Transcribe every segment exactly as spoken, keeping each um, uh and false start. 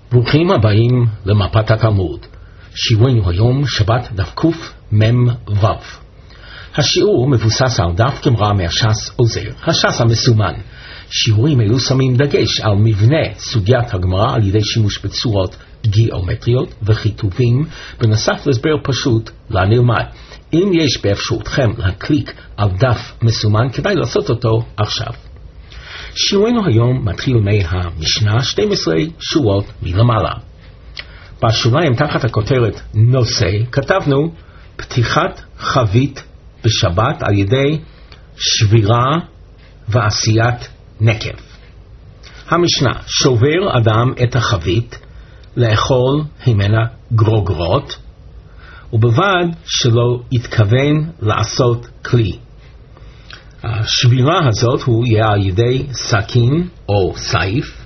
ברוכים הבאים למפת התלמוד. שיעורנו היום שבת דף קמ"ו. השיעור מבוסס על דף גמרא מהש"ס עוזר, הש"ס המסומן. שיעורים אלו שמים דגש על מבנה סוגיית הגמרא על ידי שימוש בצורות גיאומטריות וכיתובים, בנוסף להסבר פשוט לנלמד. אם יש באפשרותכם להקליק על דף מסומן, כדאי לעשות אותו עכשיו. שיעורנו היום מתחיל מהמשנה שתים עשרה שורות מלמעלה. בשוליים תחת הכותרת נושא כתבנו פתיחת חבית בשבת על ידי שבירה ועשיית נקב. המשנה: שובר אדם את החבית לאכול ממנה גרוגרות, ובלבד שלא התכוון לעשות כלי. השבירה הזאת הוא יהיה על ידי סכין או סייף,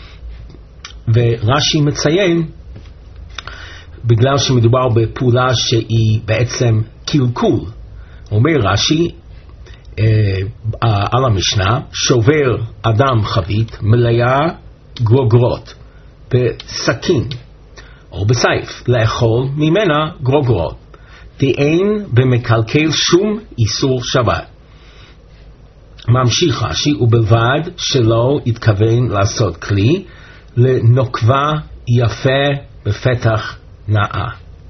ורש"י מציין בגלל שמדובר בפעולה שהיא בעצם קלקול. אומר רש"י אה, על המשנה: שובר אדם חבית מלאה גרוגרות בסכין או בסייף לאכול ממנה גרוגרות, דאין במקלקל שום איסור שבת. ממשיך רש"י: ובלבד שלא התכוון לעשות כלי, לנוקבה יפה בפתח נאה.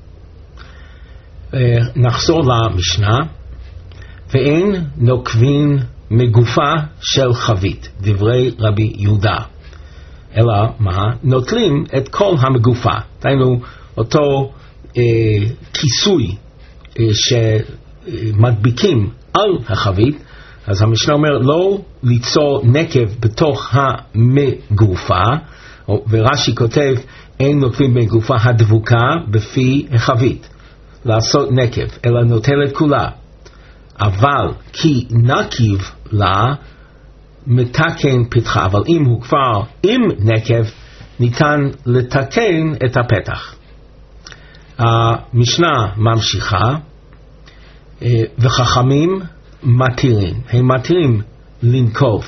נחזור למשנה: ואין נוקבין מגופה של חבית, דברי רבי יהודה, אלא מה? נוטלים את כל המגופה, דהיינו אותו אה, כיסוי אה, שמדביקים על החבית. אז המשנה אומר לא ליצור נקב בתוך המגופה, ורש"י כותב אין נוקבים מגופה הדבוקה בפי החבית לעשות נקב, אלא נוטלת כולה. אבל כי נקיב לה מתקן פתחה, אבל אם הוא כבר עם נקב ניתן לתקן את הפתח. המשנה ממשיכה: וחכמים מתירים, הם מתירים לנקוב.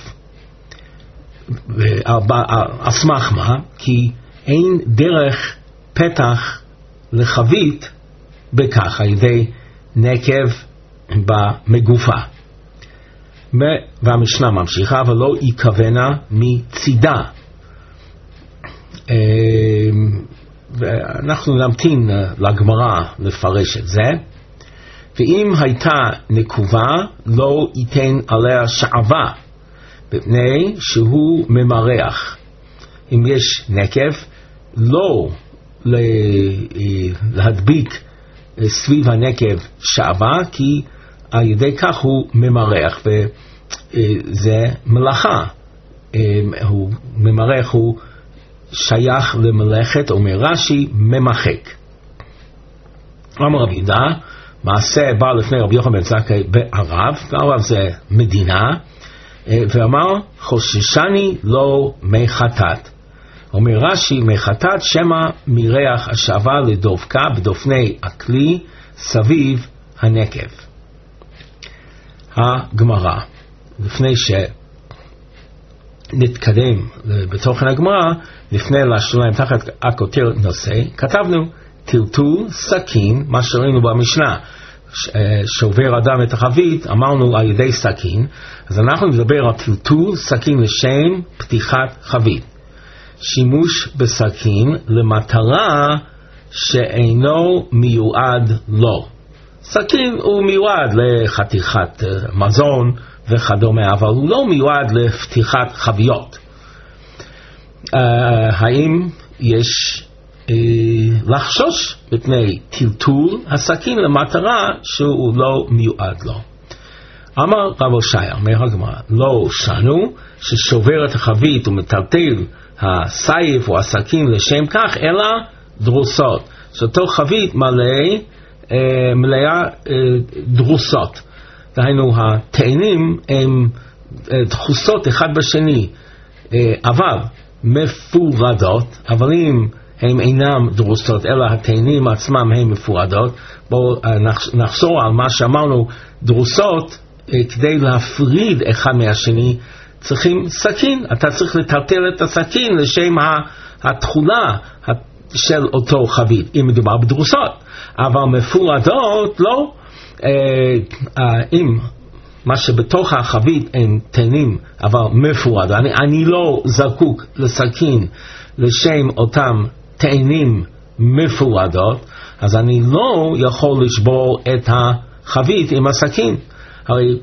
על סמך מה? כי אין דרך פתח לחבית בכך, על ידי נקב במגופה. והמשנה ממשיכה: ולא יכוונה מצידה. ואנחנו נמתין לגמרא לפרש את זה. ואם הייתה נקובה לא ייתן עליה שעבה, בפני שהוא ממרח. אם יש נקב, לא להדביק סביב הנקב שעבה, כי על ידי כך הוא ממרח, וזה מלאכה. הוא ממרח, הוא שייך למלאכת, אומר רש"י, ממחק. אמר רבי יהודה: מעשה בא לפני רבי יוחנן בן זכאי בערב, וערב זה מדינה, ואמר חוששני לא מחטאת. אומר רש"י: מחטאת שמא מריח השעבה לדבקה בדופני הכלי סביב הנקב. הגמרא, לפני שנתקדם בתוכן הגמרא, לפני לשוליים תחת הכותרת נושא, כתבנו טלטול סכין, מה שראינו במשנה, שובר אדם את החבית, אמרנו על ידי סכין. אז אנחנו נדבר על טלטול סכין לשם פתיחת חבית. שימוש בסכין למטרה שאינו מיועד לו. סכין הוא מיועד לחתיכת מזון וכדומה, אבל הוא לא מיועד לפתיחת חביות. האם יש לחשוש מפני טלטול הסכין למטרה שהוא לא מיועד לו? אמר רב הושעיה, אומר הגמרא: לא שנו ששובר את החבית ומטלטל הסייף או הסכין לשם כך, אלא דרוסות. שאותו חבית מלא מלאה דרוסות, דהיינו התאנים הם דחוסות אחד בשני, אבל מפורדות. אבל אם הם אינם דרוסות אלא התאנים עצמם הם מפורדות, בואו נחזור על מה שאמרנו. דרוסות, כדי להפריד אחד מהשני צריכים סכין, אתה צריך לטלטל את הסכין לשם התכולה של אותו חבית, אם מדובר בדרוסות, אבל מפורדות לא. אם מה שבתוך החבית הם תנים אבל מפורד, אני, אני לא זקוק לסכין לשם אותם תנים מפורדות, אז אני לא יכול לשבור את החבית עם הסכין. הרי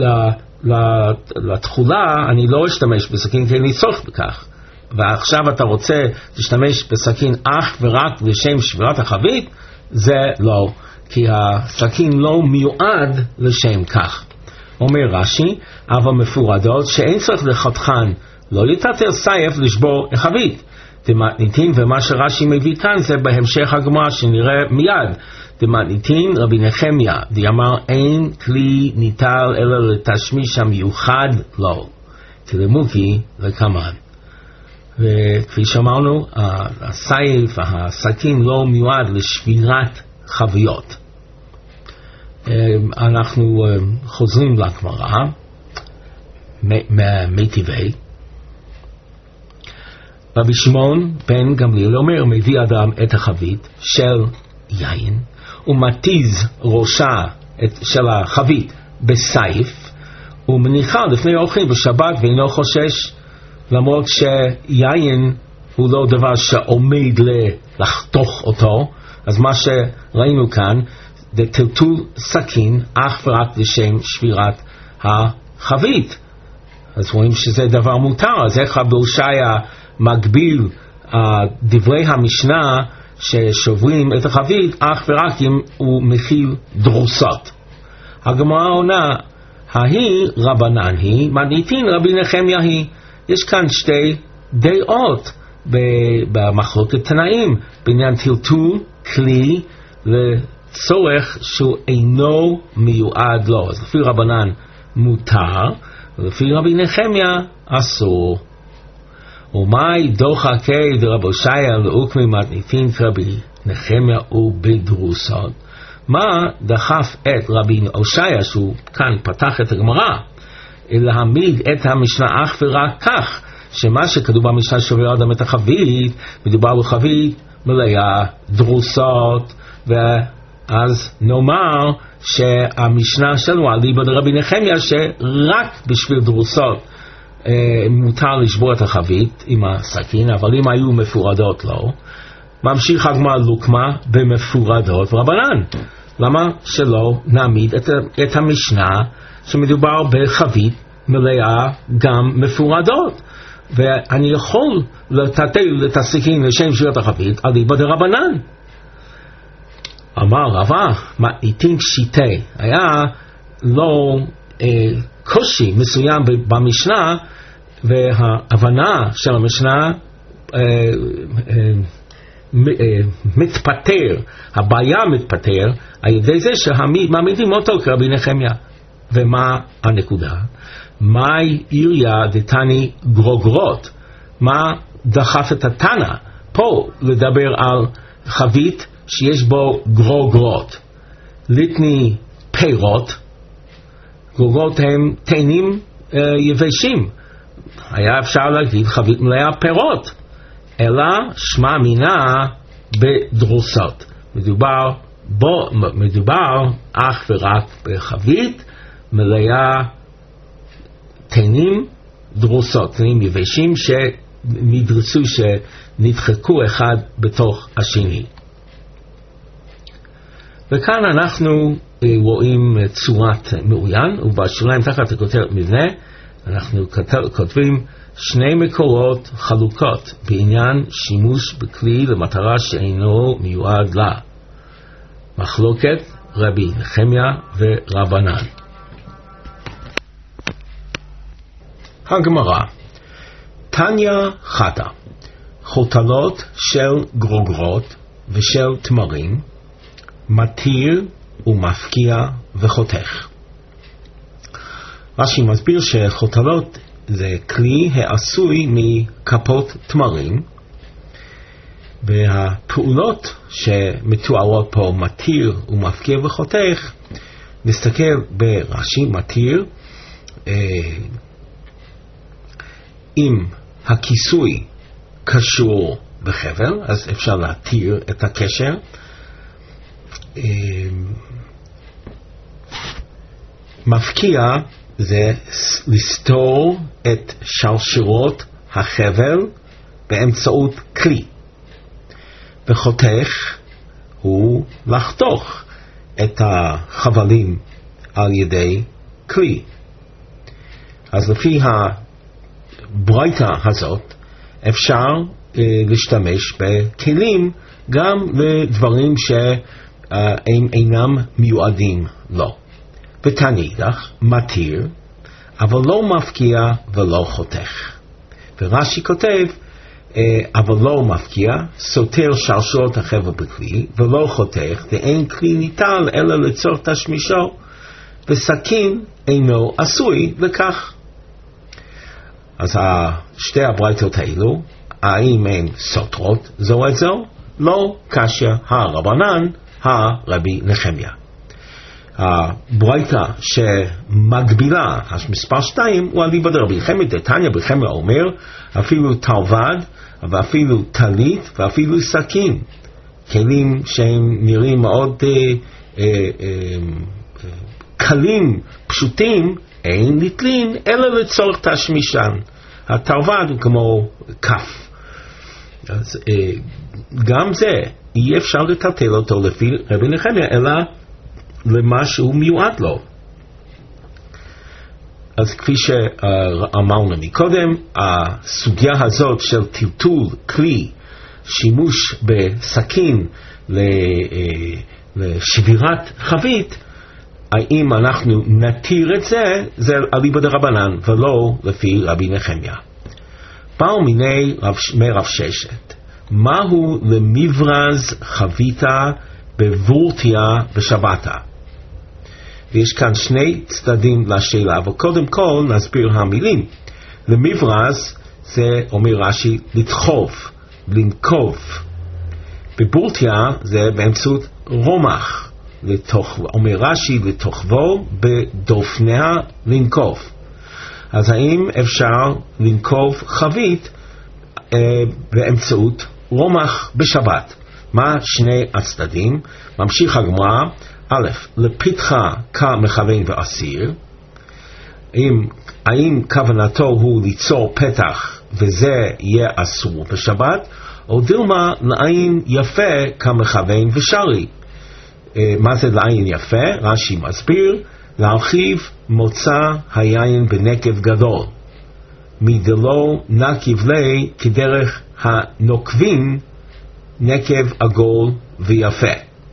לתכולה אני לא אשתמש בסכין כי אני צורך בכך, ועכשיו אתה רוצה להשתמש בסכין אך ורק לשם שבירת החבית, זה לא, כי הסכין לא מיועד לשם כך. אומר רש"י, אבל מפורדות שאין צריך לחתכן, לא יתתר סייף לשבור החבית. דמתניתין, ומה שרש"י מביא כאן זה בהמשך הגמרא שנראה מיד. דמתניתין רבי נחמיה, דאמר אין כלי ניטל אלא לתשמיש המיוחד לו, תלמוקי לקמן. וכפי שאמרנו, הסייף, הסכין לא מיועד לשבירת חביות. אנחנו חוזרים לגמרא, מטיבי. רבי שמעון בן גמליאל אומר, מביא אדם את החבית של יין, ומתיז ראשה של החבית בסייף, ומניחה לפני אוכלים בשבת ואינו חושש, למרות שיין הוא לא דבר שעומד לחתוך אותו. אז מה שראינו כאן זה טלטול סכין אך ורק לשם שבירת החבית, אז רואים שזה דבר מותר. אז איך בהושעיה מגביל uh, דברי המשנה ששוברים את החבית אך ורק אם הוא מכיל דרוסות? הגמרא עונה, ההיא רבנן היא, מתניתין רבי נחמיה היא. יש כאן שתי דעות במחלוקת תנאים בעניין טלטול כלי לצורך שהוא אינו מיועד לו. אז לפי רבנן מותר, ולפי רבי נחמיה אסור. ומאי דוחקי דרבי הושעיה לעוקמי מתניתין כרבי נחמיה ובדרוסות? מה דחף את רבי הושעיה, שהוא כאן פתח את הגמרא, להעמיד את המשנה אך ורק כך, שמה שכתוב במשנה שובר אדם את החבית, מדובר בחבית מלאה דרוסות, ואז נאמר שהמשנה שלנו על ליבא דרבי נחמיה שרק בשביל דרוסות אה, מותר לשבור את החבית עם הסכין, אבל אם היו מפורדות לא. ממשיך הגמרא לוקמה במפורדות רבנן. למה שלא נעמיד את, את המשנה שמדובר בחבית מלאה גם מפורדות, ואני יכול לטטל את הסכין לשם שבירת החבית על ליבא דרבנן? אמר רבא, מתניתין פשיטי. היה לו אה, קושי מסוים במשנה, וההבנה של המשנה אה, אה, מתפטר, הבעיה מתפטר על ידי זה שמעמידים אותו כרבי נחמיה. ומה הנקודה? מהי עיריה דתני גרוגרות? מה דחף את התנא פה לדבר על חבית שיש בו גרוגרות? ליטני פירות, גרוגרות הם תנים אה, יבשים, היה אפשר להגיד חבית מלאה פירות, אלא שמע מינה בדרוסות. מדובר בו, מדובר אך ורק בחבית מלאה תנים דרוסות, תנים יבשים שנדרסו, שנדחקו אחד בתוך השני. וכאן אנחנו רואים צורת מעוין, ובשוליים תחת הכותרת מבנה אנחנו כותבים שני מקורות חלוקות בעניין שימוש בכלי למטרה שאינו מיועד לה. מחלוקת רבי נחמיה ורבנן. הגמרא, תניא חטא, חותלות של גרוגרות ושל תמרים, מתיר ומפקיע וחותך. רש"י מסביר שחותלות זה כלי העשוי מכפות תמרים, והפעולות שמתוארות פה מתיר ומפקיע וחותך, נסתכל ברש"י. מתיר, אה, אם הכיסוי קשור בחבל, אז אפשר להתיר את הקשר. מפקיע זה לסתור את שרשרות החבל באמצעות כלי, וחותך הוא לחתוך את החבלים על ידי כלי. אז לפי הברייתא הזאת אפשר uh, להשתמש בכלים גם לדברים שהם אינם מיועדים לו. ותנידך מתיר, אבל לא מפקיע ולא חותך. ורש"י כותב, אבל לא מפקיע, סותר שרשרות החבל בכלי, ולא חותך, ואין כלי ניטל אלא לצורך תשמישו, וסכין אינו עשוי לכך. אז שתי הברייתות האלו, האם הן סותרות זו את זו? לא קשיא הרבנן הרבי נחמיה. הברייתא שמגבילה, מספר שתיים, הוא אליבא דרבי נחמיה. דתניא בנחמיה אומר, אפילו תרבד, ואפילו טלית, ואפילו סכין, כלים שהם נראים מאוד אה, אה, אה, קלים, פשוטים, אין נטלין, אלא לצורך תשמישן. התרבד הוא כמו כף. אז אה, גם זה, אי אפשר לטלטל אותו לפי רבי נחמיה, אלא למה שהוא מיועד לו. אז כפי שאמרנו מקודם, הסוגיה הזאת של טלטול כלי, שימוש בסכין לשבירת חבית, האם אנחנו נתיר את זה, זה אליבא דרבנן ולא לפי רבי נחמיה. באו מיני מרב ששת, מהו למברז חביתה בבורתיה בשבתה? ויש כאן שני צדדים לשאלה, אבל קודם כל נסביר המילים. למברז זה אומר רש"י לדחוב, לנקוב. בבורתיה זה באמצעות רומח, לתוך, אומר רש"י לתוכבו בדופניה לנקוב. אז האם אפשר לנקוב חבית אה, באמצעות רומח בשבת? מה שני הצדדים? ממשיך הגמרא, א', לפתחה כמכוון ואסיר. האם, האם כוונתו הוא ליצור פתח וזה יהיה אסור בשבת, או דילמה לעין יפה כמכוון ושרי. מה זה לעין יפה? רש"י מסביר, להרחיב מוצא היין בנקב גדול, מדלו נקיב לי כדרך הנוקבים נקב עגול ויפה.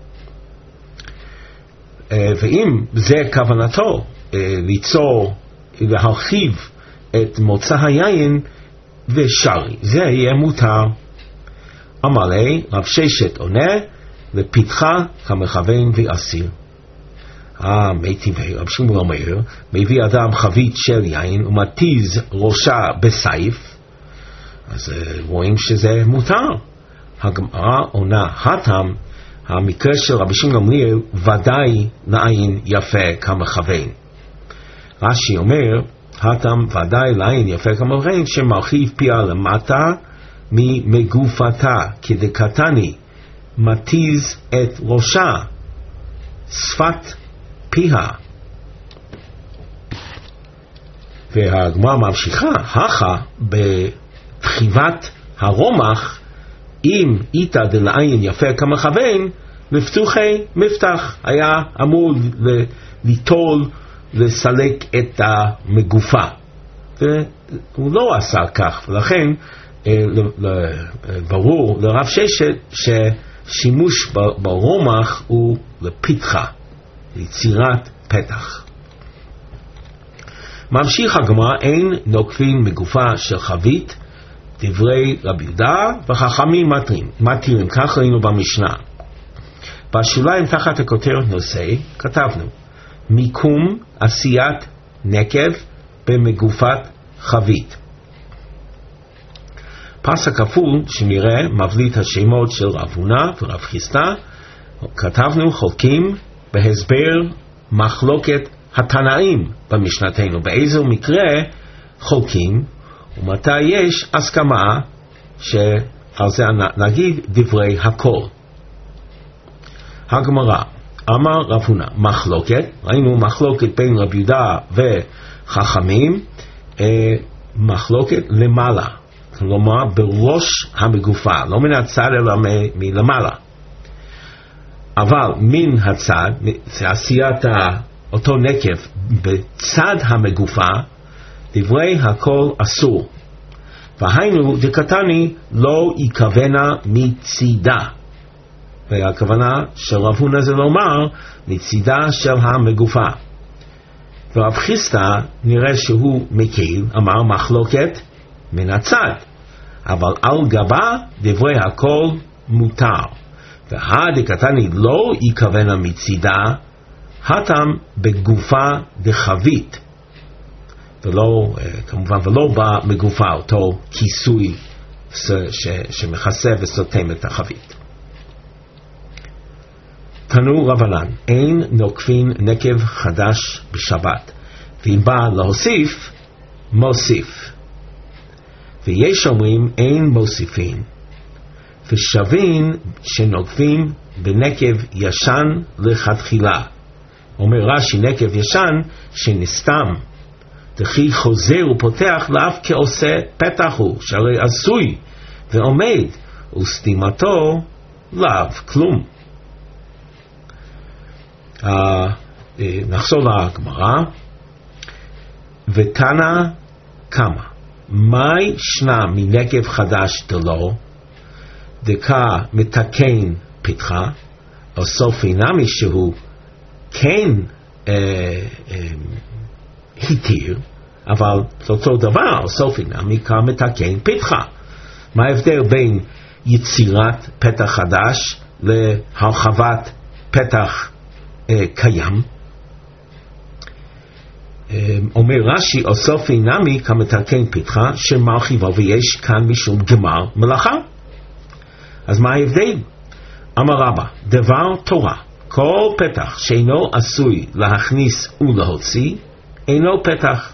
ואם זה כוונתו ליצור, להרחיב את מוצא היין ושרי, זה יהיה מותר. אמר לי, רב ששת עונה, לפתחה כמכוון ואסיר. אה, מיטיבי, רב שמואל אומר, מביא אדם חבית של יין ומתיז ראשה בסייף, אז רואים שזה מותר. הגמרא עונה, הטעם, המקרה של רבי שמעון גמליאל ודאי לעין יפה כמכוון. רש"י אומר, הטעם ודאי לעין יפה כמכוון, שמרחיב פיה למטה ממגופתה, כדקתני, מתיז את ראשה, שפת פיה. והגמרא ממשיכה, הכה בתחיבת הרומח, אם איתה דלעין יפה כמכוון, לפתוחי מפתח, היה אמור ליטול, לסלק את המגופה. והוא לא עשה כך, ולכן ברור לרב ששת ששימוש ברומח הוא לפתחה, ליצירת פתח. ממשיך הגמרא, אין נוקפים מגופה של חבית, דברי רבי יהודה וחכמים מתירים, מתירים, כך ראינו במשנה. בשוליים תחת הכותרת נושא כתבנו, מיקום עשיית נקב במגופת חבית. פס הכפול שנראה מבליט את השמות של רב הונא ורב חיסדא, כתבנו חולקים בהסבר מחלוקת התנאים במשנתנו, באיזה מקרה חולקים ומתי יש הסכמה על זה נגיד דברי הכל. הגמרא, אמר רב הונא, מחלוקת, ראינו מחלוקת בין רב יהודה וחכמים, אה, מחלוקת למעלה, כלומר בראש המגופה, לא מן הצד אלא מ- מלמעלה. אבל מן הצד, זה עשיית אותו נקב בצד המגופה, דברי הכל אסור. והיינו דקתני לא יכוונה מצידה. והכוונה של רב הונא זה לומר מצידה של המגופה. ורב חיסדא נראה שהוא מקל, אמר מחלוקת מן הצד, אבל על גבה דברי הכל מותר. והדקתני לא יכוונה מצידה, התם בגופה דחבית, ולא, כמובן, ולא במגופה, אותו כיסוי שמכסה וסותם את החבית. תנו רבנן, אין נוקפין נקב חדש בשבת, ואם בא להוסיף, מוסיף. ויש אומרים אין מוסיפין, ושווין שנוקפים בנקב ישן לכתחילה. אומר רש"י, נקב ישן שנסתם, דכי חוזר ופותח לאף כעושה פתח הוא, שהרי עשוי ועומד, וסתימתו לאו כלום. Uh, נחזור לגמרא. ותנא קמא, מאי שנה מנקב חדש דלא, דקה מתקן פתחה, או סופי נמי שהוא כן אה, אה, התיר, אבל אותו דבר, סופי נמי כמתקן פתחה. מה ההבדל בין יצירת פתח חדש להרחבת פתח אה, קיים? אה, אומר רש"י, או סופי נמי כמתקן פתחה, שמרחיבו, ויש כאן משום גמר מלאכה. אז מה ההבדל? אמר רבא, דבר תורה, כל פתח שאינו עשוי להכניס ולהוציא, אינו פתח.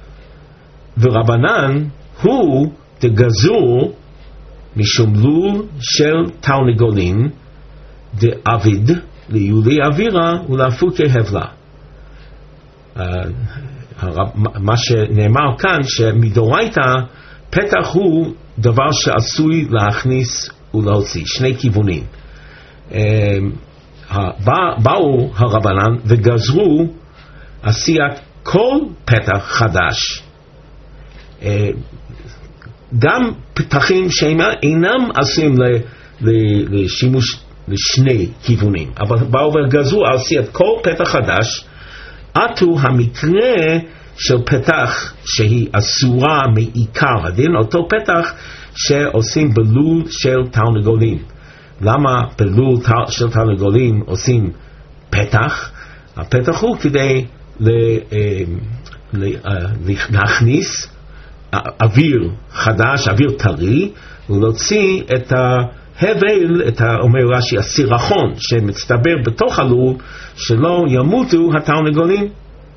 ורבנן הוא דגזור משום לול של תרנגולין, דאביד ליולי אווירה ולהפוקי הבלה. Uh, מה שנאמר כאן, שמדורייתא פתח הוא דבר שעשוי להכניס ולהוציא, שני כיוונים. Uh, באו הרבנן וגזרו עשיית כל פתח חדש, uh, גם פתחים שאינם עשויים לשימוש לשני כיוונים, אבל באו וגזרו עשיית כל פתח חדש, עטו המקרה של פתח שהיא אסורה מעיקר הדין, אותו פתח שעושים בלול של תרנגולים. למה בלול של תרנגולים עושים פתח? הפתח הוא כדי להכניס אוויר חדש, אוויר טרי, ולהוציא את ההבל, את אומר רש"י, הסירחון שמצטבר בתוך הלול, שלא ימותו התרנגולים.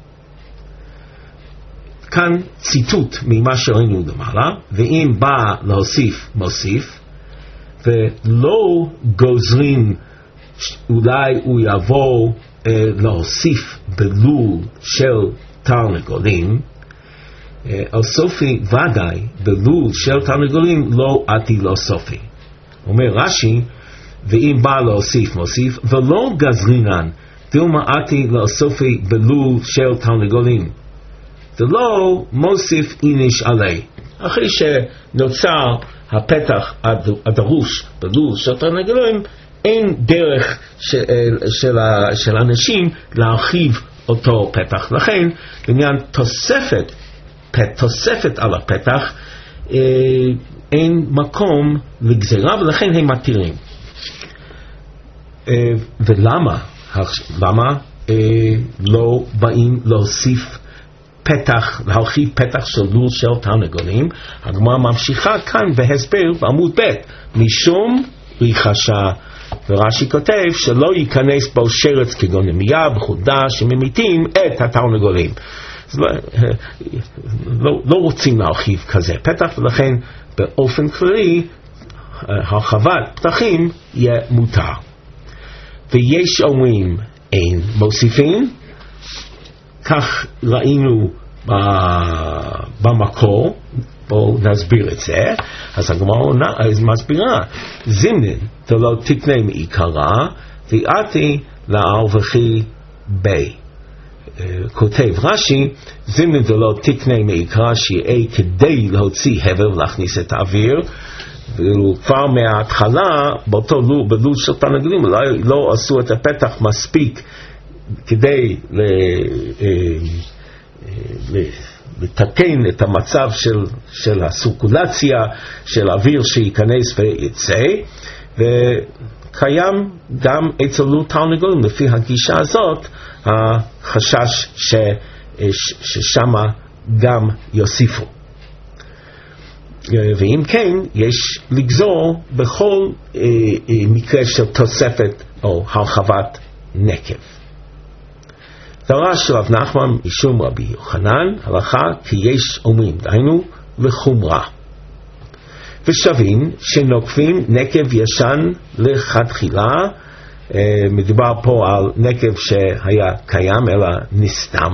כאן ציטוט ממה שראינו למעלה, ואם בא להוסיף מוסיף, ולא גוזרים, אולי הוא יבוא אה, להוסיף בלול של תרנגולים, אה, על סופי ודאי בלול של תרנגולים לא עתי לא סופי. אומר רש"י, ואם בא להוסיף מוסיף, ולא גזרינן דילמה עתי לא סופי בלול של תרנגולים, ולא מוסיף איניש עלי. אחרי שנוצר הפתח הדרוש בלול של תרנגולים, אין דרך של, של, של אנשים להרחיב אותו פתח. לכן בעניין תוספת, תוספת על הפתח, אין מקום לגזירה, ולכן הם מתירים. ולמה? למה לא באים להוסיף פתח, להרחיב פתח של לול של תרנגולים? הגמרא ממשיכה כאן בהסבר בעמוד ב', משום ריחשה. ורש"י כותב שלא ייכנס בו שרץ כגון ימייה בחודה שממיתים את התרנגולים. לא, לא, לא רוצים להרחיב כזה פתח, ולכן באופן כללי הרחבת פתחים יהיה מותר. ויש אומרים אין מוסיפים, כך ראינו במקור. בואו נסביר את זה. אז הגמרא מסבירה, זימנין דלא תקנה מעיקרה ויעתי לאר וכי בי. כותב רש"י, זימנין דלא תקנה מעיקרה שיהיה כדי להוציא הבל ולהכניס את האוויר, וכבר מההתחלה באותו לול, בלול של תרנגולים לא, לא עשו את הפתח מספיק כדי ל, ל, לתקן את המצב של, של הסורקולציה של האוויר שייכנס ויצא, וקיים גם אצל לול תרנגולים לפי הגישה הזאת החשש ש, ש, ששמה גם יוסיפו. ואם כן, יש לגזור בכל אה, אה, מקרה של תוספת או הרחבת נקב. דרש רב נחמן משום רבי יוחנן הלכה כי יש אומרים, דהיינו לחומרה. ושווים שנוקפים נקב ישן לכתחילה, אה, מדובר פה על נקב שהיה קיים אלא נסתם.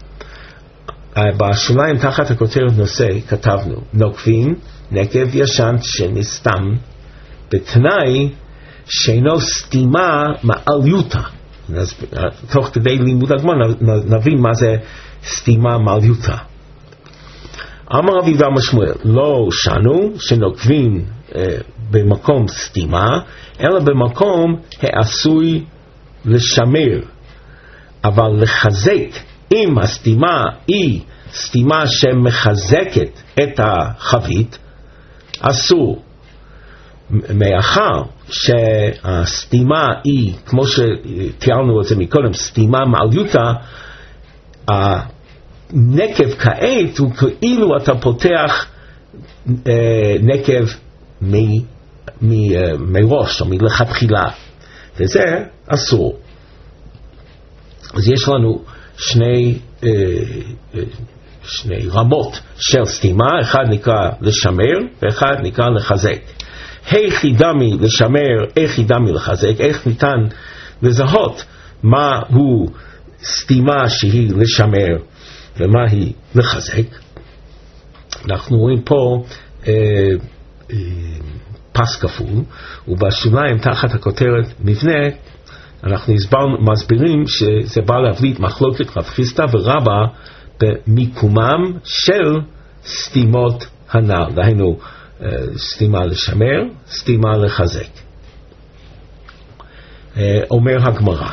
בשוליים תחת הכותרת נושא כתבנו נוקפים נקב ישן שנסתם בתנאי שאינו סתימה מעליותה. תוך כדי לימוד הגמרא נבין מה זה סתימה מעליותה. אמר רבי בר שמואל, לא שנו שנוקפים אה, במקום סתימה אלא במקום העשוי לשמר, אבל לחזק אם הסתימה היא סתימה שמחזקת את החבית, אסור. מאחר שהסתימה היא, כמו שתיארנו את זה מקודם, סתימה מעליותה, הנקב כעת הוא כאילו אתה פותח אה, נקב מ, מ, אה, מראש או מלכתחילה, וזה אסור. אז יש לנו שני, אה, אה, שני רמות של סתימה, אחד נקרא לשמר ואחד נקרא לחזק. איך ידמי לשמר, איך ידמי לחזק, איך ניתן לזהות מה הוא סתימה שהיא לשמר ומה היא לחזק. אנחנו רואים פה אה, אה, פס כפול, ובשוליים תחת הכותרת מבנה אנחנו מסבירים שזה בא להבליט מחלוקת רב חיסדא ורבא במיקומם של סתימות הנ"ל, דהיינו סתימה לשמר, סתימה לחזק. אומר הגמרא,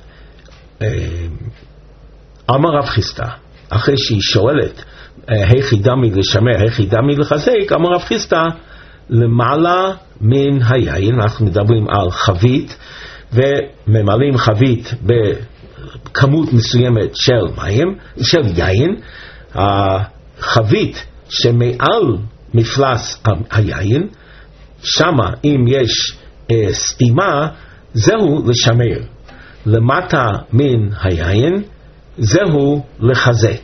אמר רב חיסדא, אחרי שהיא שואלת איך ידמי לשמר, איך ידמי לחזק, אמר רב חיסדא, למעלה מן היין, אנחנו מדברים על חבית, וממלאים חבית בכמות מסוימת של מים, של יין. החבית שמעל מפלס היין, שמה אם יש אה, סתימה, זהו לשמר. למטה מן היין, זהו לחזק.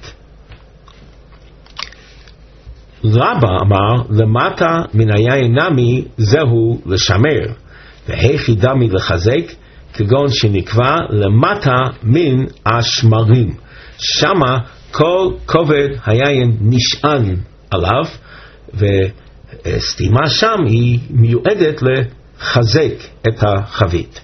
רבא אמר, למטה מן היין נמי, זהו לשמר. ואיך ידמי לחזק, כגון שנקבע למטה מן השמרים, שמה כל כובד היין נשען עליו, וסתימה שם היא מיועדת לחזק את החבית.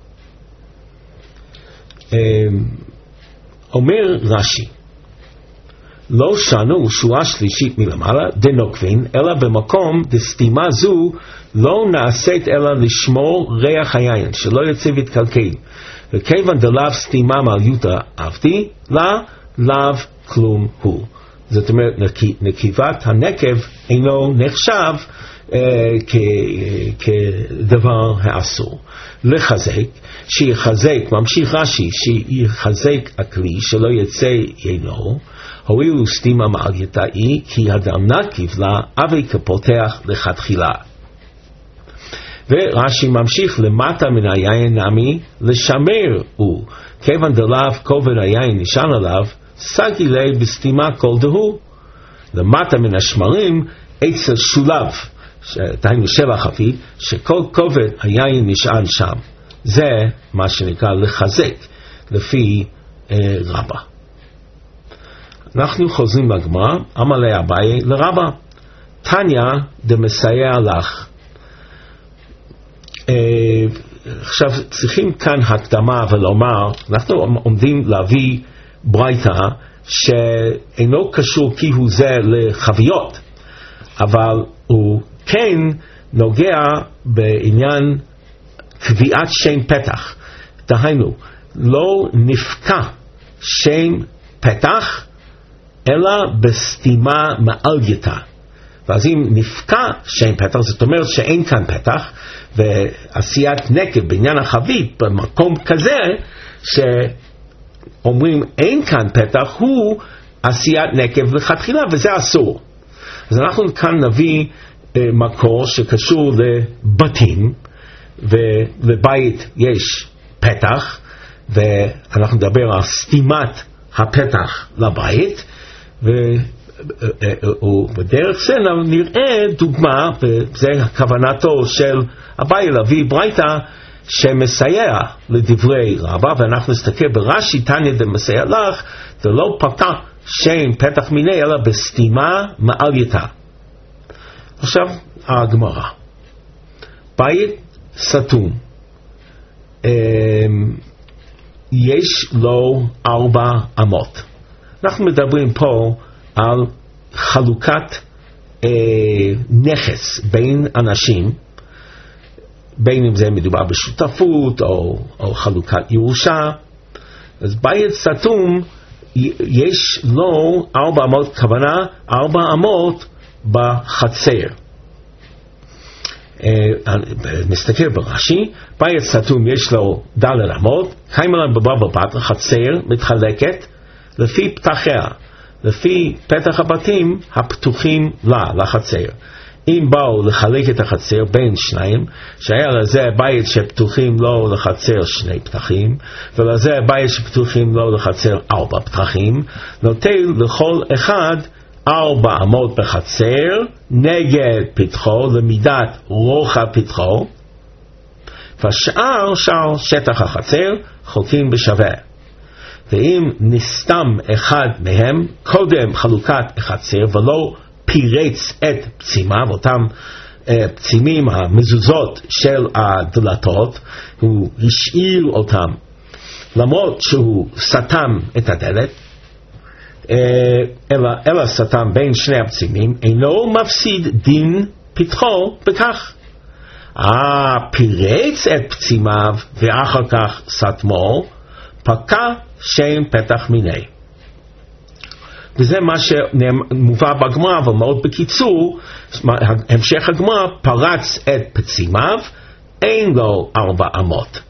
אומר רש"י, לא שנו שורה שלישית מלמעלה דנוקבין, אלא במקום דסתימה זו לא נעשית אלא לשמור ריח היין, שלא יצא ויתקלקל. וכיוון דלאו סתימה מעליותה עבדי, לה לאו כלום הוא. זאת אומרת, נקיבת הנקב אינו נחשב אה, כ, כדבר האסור. לחזק, שיחזק, ממשיך רש"י, שיחזק הכלי שלא יצא יינו, הואיל סתימה מעליותה היא, כי אדם נקיב לה, אבי כפותח לכתחילה. ורש"י ממשיך, למטה מן היין נמי לשמר הוא, כיוון דלאו כובד היין נשען עליו, סגי ליה בסתימה כל דהו. למטה מן השמרים אצל שולב, דהיינו שבע חבית, שכל כובד היין נשען שם. זה מה שנקרא לחזק לפי אה, רבא. אנחנו חוזרים לגמרא, אמר לאביי לרבא, תניא דמסייע לך. אה, עכשיו צריכים כאן הקדמה ולומר, אנחנו עומדים להביא ברייתא שאינו קשור כי הוא זה לחביות, אבל הוא כן נוגע בעניין קביעת שם פתח. דהיינו, לא נפקע שם פתח אלא בסתימה מעלייתא. ואז אם נפקע שם פתח, זאת אומרת שאין כאן פתח, ועשיית נקב בעניין החבית במקום כזה שאומרים אין כאן פתח, הוא עשיית נקב לכתחילה, וזה אסור. אז אנחנו כאן נביא אה, מקור שקשור לבתים, ולבית יש פתח, ואנחנו נדבר על סתימת הפתח לבית, ובדרך זה נראה דוגמה, וזה הכוונתו של אביי להביא ברייתא שמסייע לדברי רבא, ואנחנו נסתכל ברש"י, תניא דמסייע לך, זה לא פתח שם פתח מיני אלא בסתימה מעלייתא. עכשיו הגמרא, בית סתום, יש לו ארבע אמות. אנחנו מדברים פה על חלוקת נכס בין אנשים, בין אם זה מדובר בשותפות או, או חלוקת ירושה. אז בית סתום יש לו ארבע אמות, כוונה ארבע אמות בחצר. נסתכל ברש"י, בית סתום יש לו ד' אמות, קיימלן בבא בבת, חצר מתחלקת לפי פתחיה, לפי פתח הבתים הפתוחים לה, לחצר. אם באו לחלק את החצר בין שניים, שהיה לזה בית שפתוחים לו לחצר שני פתחים, ולזה בית שפתוחים לו לחצר ארבע פתחים, נוטל לכל אחד ארבע אמות בחצר, נגד פתחו, למידת רוחב פתחו, והשאר שאר שטח החצר חולקים בשווה. ואם נסתם אחד מהם קודם חלוקת החצר ולא פירץ את פצימיו, אותם uh, פצימים המזוזות של הדלתות, הוא השאיר אותם למרות שהוא סתם את הדלת, uh, אלא, אלא סתם בין שני הפצימים, אינו מפסיד דין פתחו בכך. אה, פירץ את פצימיו ואחר כך סתמו, פקע שם פתח מיני. וזה מה שמובא בגמרא, אבל מאוד בקיצור, המשך הגמרא, פרץ את פצימיו, אין לו ארבע אמות.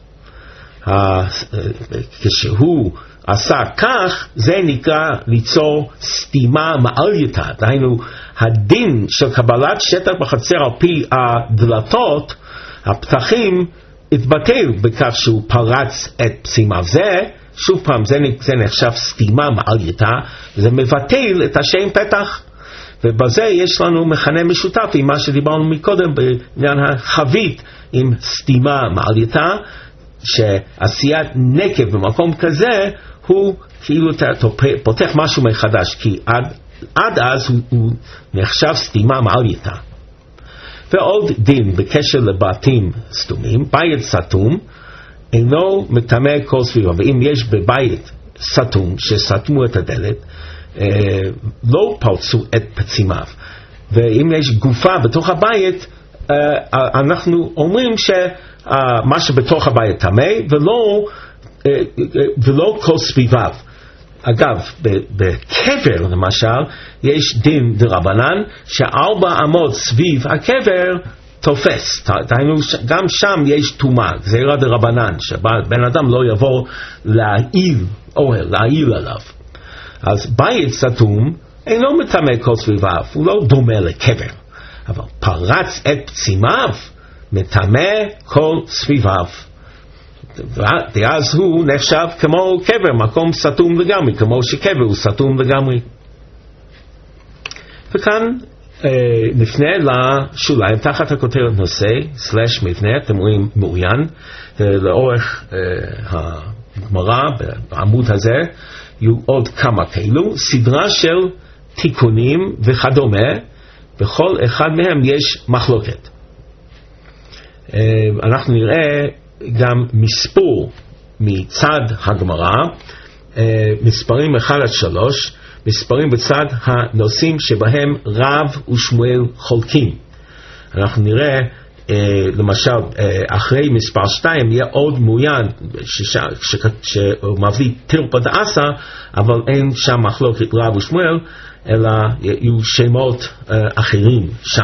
כשהוא עשה כך, זה נקרא ליצור סתימה מעלייתא. דהיינו, הדין של קבלת שטח בחצר על פי הדלתות, הפתחים, התבטל בכך שהוא פרץ את פצימיו. זה שוב פעם, זה, זה נחשב סתימה מעלייתא, זה מבטל את השם פתח. ובזה יש לנו מכנה משותף עם מה שדיברנו מקודם בעניין החבית עם סתימה מעלייתא, שעשיית נקב במקום כזה הוא כאילו פותח משהו מחדש, כי עד, עד אז הוא, הוא נחשב סתימה מעלייתא. ועוד דין בקשר לבתים סתומים, בית סתום אינו מטמא כל סביבו. ואם יש בבית סתום שסתמו את הדלת, אה, לא פרצו את פצימיו, ואם יש גופה בתוך הבית, אה, אנחנו אומרים שמה שבתוך הבית טמא ולא, אה, ולא כל סביביו. אגב, בקבר למשל יש דין דרבנן שארבע אמות סביב הקבר תופס, דהיינו גם שם יש טומאה, גזירה דרבנן, שבן אדם לא יבוא להעיל אוהל, להעיל עליו. אז בית סתום אינו מטמא כל סביביו, הוא לא דומה לקבר, אבל פרץ את פצימיו מטמא כל סביביו, ואז הוא נחשב כמו קבר, מקום סתום לגמרי, כמו שקבר הוא סתום לגמרי. וכאן נפנה לשוליים תחת הכותרת נושא סלש מבנה, אתם רואים מעוין לאורך הגמרא בעמוד הזה יהיו עוד כמה כאלו, סדרה של תיקונים וכדומה, בכל אחד מהם יש מחלוקת. אנחנו נראה גם מספור מצד הגמרא, מספרים אחד עד שלוש, מספרים בצד הנושאים שבהם רב ושמואל חולקים. אנחנו נראה למשל אחרי מספר שתיים יהיה עוד מעוין שהוא מביא תרפא דעשה, אבל אין שם מחלוקת רב ושמואל, אלא יהיו שמות אחרים שם.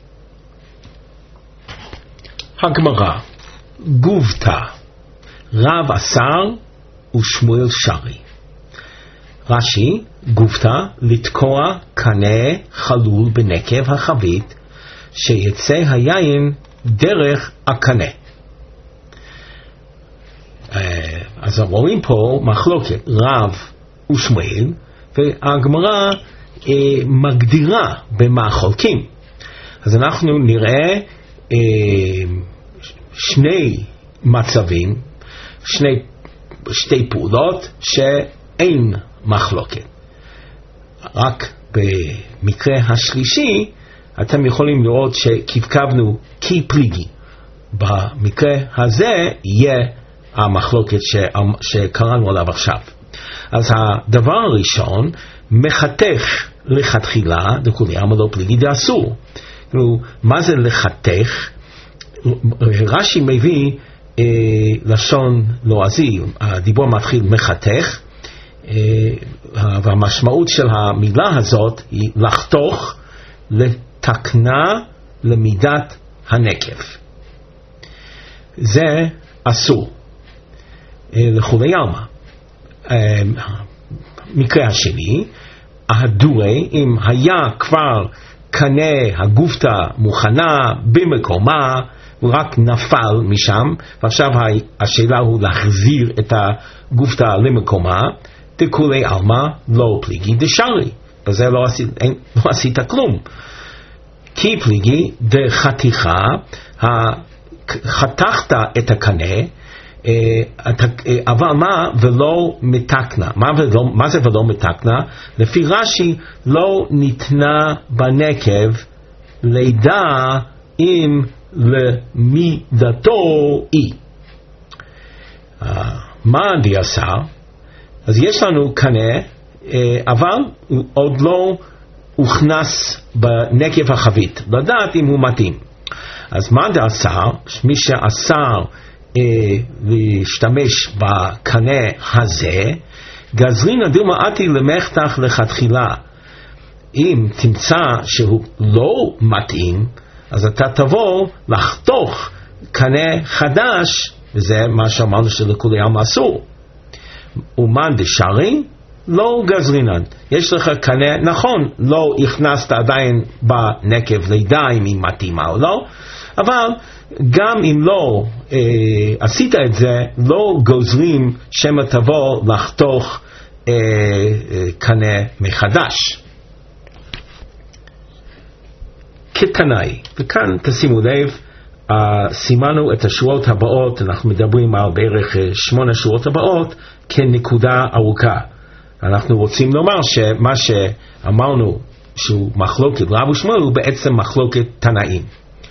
הגמרא, גובתא, רב עשר ושמואל שרי. רש"י, גובתא, לתקוע קנה חלול בנקב החבית שיצא היין דרך הקנה. אז רואים פה מחלוקת רב ושמואל, והגמרא מגדירה במה חולקים. אז אנחנו נראה שני מצבים, שני, שתי פעולות שאין מחלוקת. רק במקרה השלישי אתם יכולים לראות שכבקבנו כי פליגי. במקרה הזה יהיה המחלוקת שקראנו עליו עכשיו. אז הדבר הראשון, מחתך לכתחילה, דכולי עלמא לא פליגי דאסור. מה זה לחתך? רש"י מביא אה, לשון לועזי, הדיבור מתחיל מחתך, אה, והמשמעות של המילה הזאת היא לחתוך, לתקנה למידת הנקב. זה אסור. אה, לכולי עלמא. אה, מקרה השני, ההדורי, אם היה כבר קנה הגופתא מוכנה במקומה, הוא רק נפל משם, ועכשיו השאלה הוא להחזיר את הגופתא למקומה, דכולי עלמא לא פליגי דשרי, בזה לא עשית, אין, לא עשית כלום. כי פליגי דחתיכה, חתכת את הקנה, אבל מה ולא מתקנה? מה, ולא, מה זה ולא מתקנה? לפי רש"י לא ניתנה בנקב לידע אם למידתו היא. מה די עשה? אז יש לנו קנה, אבל הוא עוד לא הוכנס בנקב החבית, לדעת אם הוא מתאים. אז מה די עשה? מי שאסר להשתמש בקנה הזה, גזרינא דילמא אתי למחתך לכתחילה. אם תמצא שהוא לא מתאים, אז אתה תבוא לחתוך קנה חדש, וזה מה שאמרנו שלכולי עלמא אסור. ומאן דשרי לא גזרינן. יש לך קנה, נכון, לא הכנסת עדיין בנקב לידע אם היא מתאימה או לא, אבל גם אם לא אה, עשית את זה, לא גוזרים שמא תבוא לחתוך אה, אה, קנה מחדש. כתנאי, וכאן תשימו לב, אה, סימנו את השורות הבאות, אנחנו מדברים על בערך אה, שמונה שורות הבאות, כנקודה ארוכה. אנחנו רוצים לומר שמה שאמרנו שהוא מחלוקת רב ושמואל הוא בעצם מחלוקת תנאים.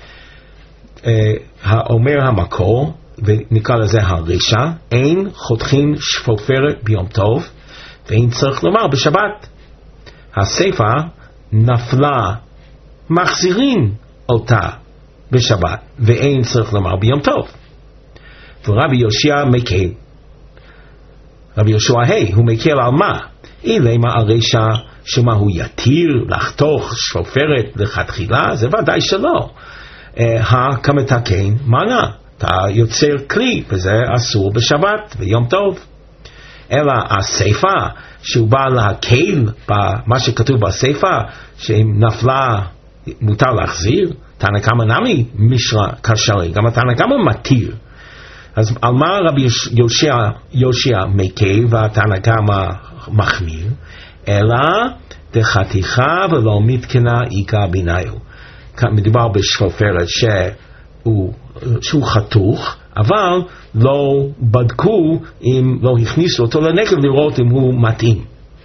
אומר המקור, ונקרא לזה הרשע, אין חותכים שפופרת ביום טוב, ואין צריך לומר בשבת. הסיפה נפלה, מחזירים אותה בשבת, ואין צריך לומר ביום טוב. ורבי יהושע מקל. רבי יהושע היי, הוא מקל על מה? אילי מה הרשע שמה הוא יתיר לחתוך שפופרת לכתחילה? זה ודאי שלא. הכמתקן מנה, אתה יוצר כלי, וזה אסור בשבת ויום טוב. אלא הסיפה שהוא בא להקל במה שכתוב בסיפה, שאם נפלה מותר להחזיר, תנא קמא נמי מישרא כשרי, גם התנא קמא מתיר. אז על מה רבי יהושע יהושע מקל והתנא קמא מחמיר? אלא דחתיכה ולא מתקנה איכא ביניו. כאן מדובר בשפופרת שהוא, שהוא חתוך, אבל לא בדקו אם לא הכניסו אותו לנקב לראות אם הוא מתאים.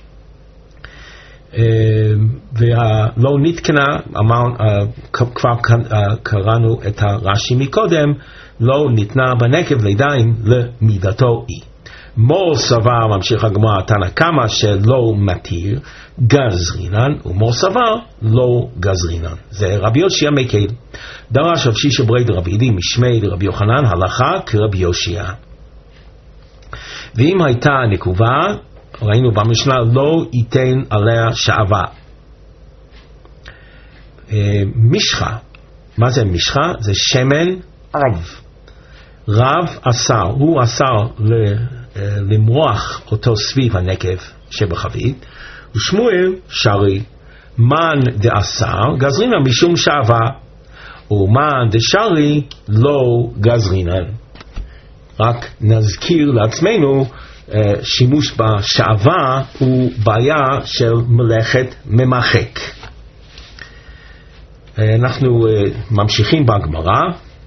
ולא נתקנה, אמר, כבר קראנו את הרש"י מקודם, לא ניתנה בנקב לידיים למידתו היא. מור סבר, ממשיך הגמרא, תנא קמא שלא מתיר גזרינן, ומור סבר לא גזרינן. זה רבי יושיע מקל. דרש רב שישא ברי דרבי יהודה משמי דרבי יוחנן הלכה כרבי יושיע. ואם הייתה נקובה, ראינו במשנה, לא ייתן עליה שעבה. משחה, מה זה משחה? זה שמן רב. רב אסר, הוא אסר למרוח אותו סביב הנקב שבחבית, ושמואל שרי, מן דאסר גזרינן משום שעבה, ומן דשרי לא גזרינן. רק נזכיר לעצמנו, שימוש בשעבה הוא בעיה של מלאכת ממחק. אנחנו ממשיכים בגמרא.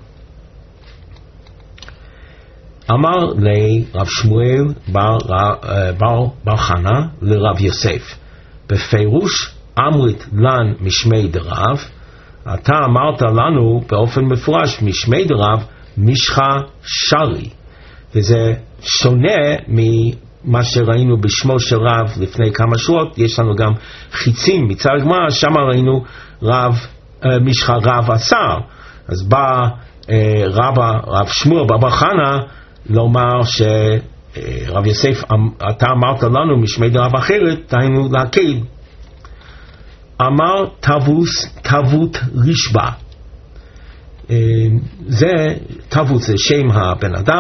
אמר לי רב שמואל בר, בר, בר חנה לרב יוסף, בפירוש אמרת לן משמי דרב, אתה אמרת לנו באופן מפורש משמי דרב משחה שרי, וזה שונה ממה שראינו בשמו של רב לפני כמה שעות. יש לנו גם חיצים מצד הגמרא, שם ראינו רב, משחה רב אסר. אז בא רב, רב שמואל בר חנה לומר שרב יוסף, אתה אמרת לנו משמי דרב אחרת, דהיינו להקל. אמר תבוס, תבות רשב"א. זה, תבות זה שם הבן אדם,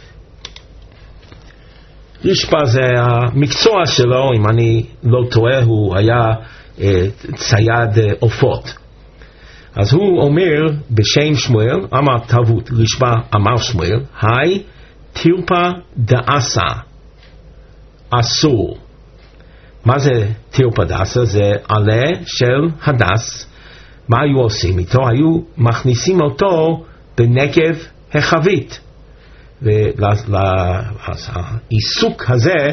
רשב"א זה המקצוע שלו, אם אני לא טועה, הוא היה צייד עופות. אז הוא אומר בשם שמואל, אמר תבות רשב"א, אמר שמואל, היי טירפא דאסה, אסור. מה זה טירפא דאסה? זה עלה של הדס. מה היו עושים איתו? היו מכניסים אותו בנקב החבית. והעיסוק הזה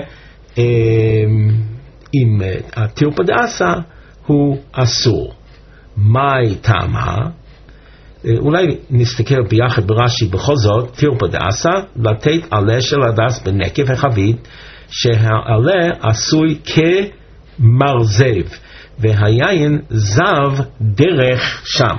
עם הטירפא דאסה הוא אסור. מהי טעמה? אולי נסתכל ביחד ברש"י בכל זאת. טירפא דאסה, לתת עלה של הדס בנקב החבית, שהעלה עשוי כמרזב, והיין זב דרך שם.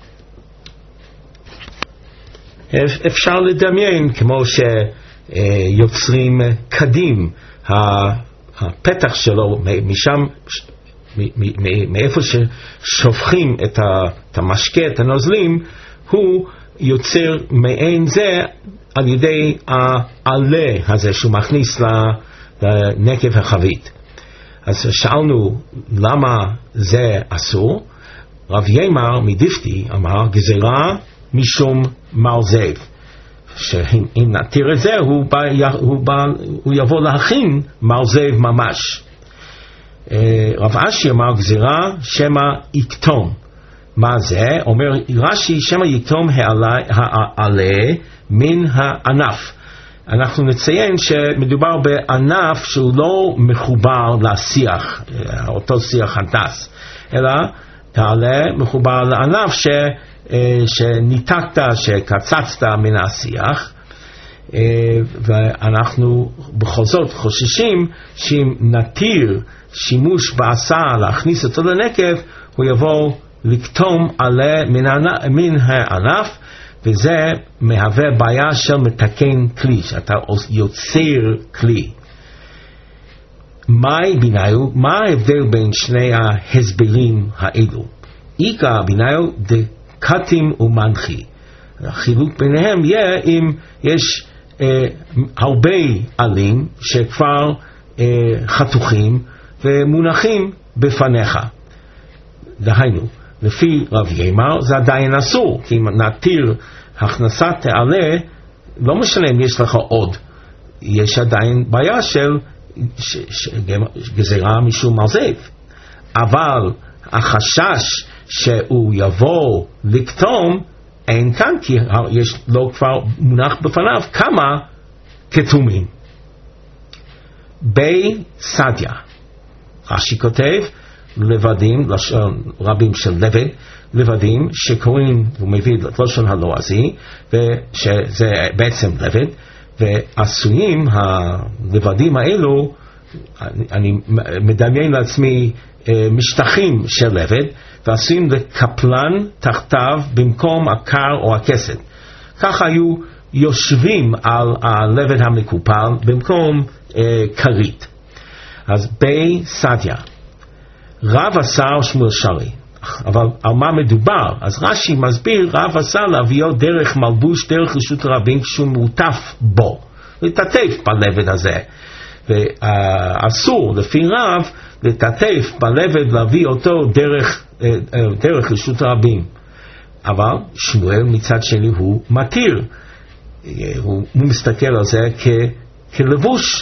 אפשר לדמיין כמו שיוצרים קדים, הפתח שלו משם, מאיפה ששופכים את המשקה, את הנוזלים, הוא יוצר מעין זה על ידי העלה הזה שהוא מכניס לנקב החבית. אז שאלנו למה זה אסור. רב ימר מדיפתי אמר גזירה משום מרזב, שאם נתיר את זה הוא, בא, הוא, בא, הוא יבוא להכין מרזב ממש. רב אשי אמר גזירה שמה יקטום. מה זה? אומר רש"י שמה יקטום העלה מן הענף. אנחנו נציין שמדובר בענף שהוא לא מחובר לשיח, אותו שיח הדס, אלא העלה מחובר לענף ש, שניתקת, שקצצת מן השיח. ואנחנו בכל זאת חוששים שאם נתיר שימוש בעשה להכניס אותו לנקב, הוא יבוא לקטום עלה מן הענף, וזה מהווה בעיה של מתקן כלי, שאתה יוצר כלי. מהי ביניו? מה ההבדל בין שני ההסברים האלו? איכא ביניו דקתים ומנחי. החילוק ביניהם יהיה אם יש אה, הרבה עלים שכבר אה, חתוכים ומונחים בפניך. דהיינו, לפי רב ימר זה עדיין אסור, כי אם נתיר הכנסת העלה, לא משנה אם יש לך עוד, יש עדיין בעיה של ש, ש, גזירה משום מרזב. אבל החשש שהוא יבוא לקטום אין כאן, כי יש לו כבר מונח בפניו כמה כתומים. בי סדיה, רש"י כותב לבדים, לשון רבים של לבד, לבדים שקוראים, הוא מביא את לשון הלועזי, ושזה בעצם לבד, ועשויים הלבדים האלו, אני, אני מדמיין לעצמי משטחים של לבד, ועשויים לקפלן תחתיו במקום הקר או הכסת. כך היו יושבים על הלבד המקופל במקום אה, כרית. אז בי סדיה, רב עשה שמואל שרי, אבל על מה מדובר? אז רש"י מסביר, רב עשה להביאו דרך מלבוש, דרך רשות הרבים, כשהוא מעוטף בו, לתתף בלבד הזה. ואסור לפי רב לתתף בלבד, להביא אותו דרך, דרך רשות הרבים. אבל שמואל מצד שני הוא מתיר, הוא מסתכל על זה כ, כלבוש.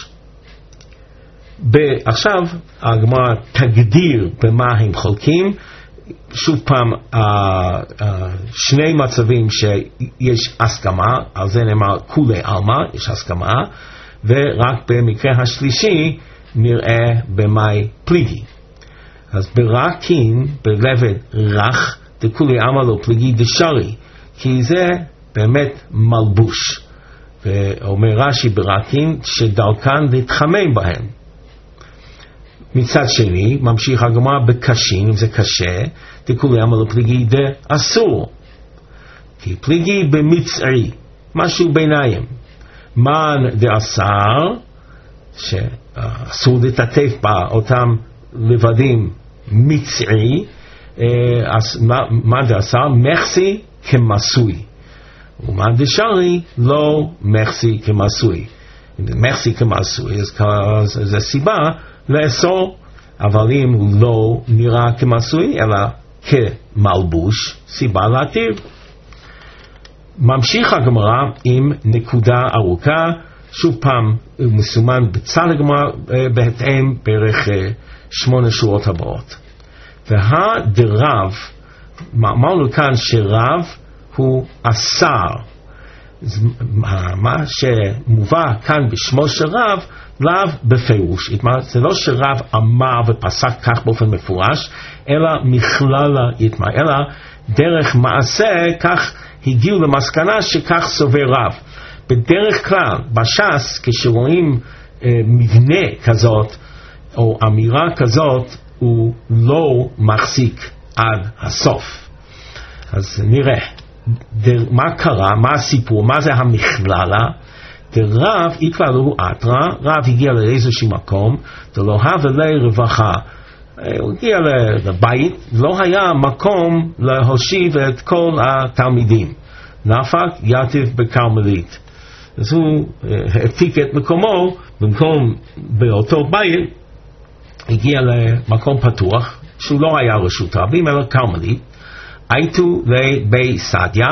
עכשיו הגמרא תגדיר במה הם חולקים. שוב פעם, שני מצבים שיש הסכמה, על זה נאמר כולי עלמא, יש הסכמה, ורק במקרה השלישי נראה במאי פליגי. אז ברקין, בלבד רך, דכולי עלמא לא פליגי דשרי, כי זה באמת מלבוש. ואומר רש"י ברקין שדרכן להתחמם בהם. מצד שני, ממשיך הגמרא בקשים, אם זה קשה, דכולי עלמא לא פליגי דאסור. כי פליגי במצעי, משהו ביניים. מן דאסר, שאסור לתתף באותם לבדים מצעי, מן דאסר מחסי כמסוי. ומן דשרי לא מחסי כמסוי. מחסי כמסוי, אז זה סיבה לאסור, אבל אם הוא לא נראה כמסוי, אלא כמלבוש, סיבה להתיר. ממשיך הגמרא עם נקודה ארוכה, שוב פעם מסומן בצד הגמרא בהתאם בערך שמונה שורות הבאות. והדרב, אמרנו כאן שרב הוא אסר, מה שמובא כאן בשמו של רב, לאו בפירוש, זה לא שרב אמר ופסק כך באופן מפורש, אלא מכללה יתמה, אלא דרך מעשה כך הגיעו למסקנה שכך סובר רב. בדרך כלל, בש"ס, כשרואים אה, מבנה כזאת, או אמירה כזאת, הוא לא מחזיק עד הסוף. אז נראה, דר, מה קרה, מה הסיפור, מה זה המכללה? דרב יקרא לו אתרא, רב הגיע לאיזשהו מקום, דלא הווה לי רווחה. הוא הגיע לבית, לא היה מקום להושיב את כל התלמידים. נפק יתיב בכרמלית. אז הוא העתיק את מקומו, במקום באותו בית, הגיע למקום פתוח, שהוא לא היה רשות הרבים, אלא כרמלית. הייתו לבי סדיה,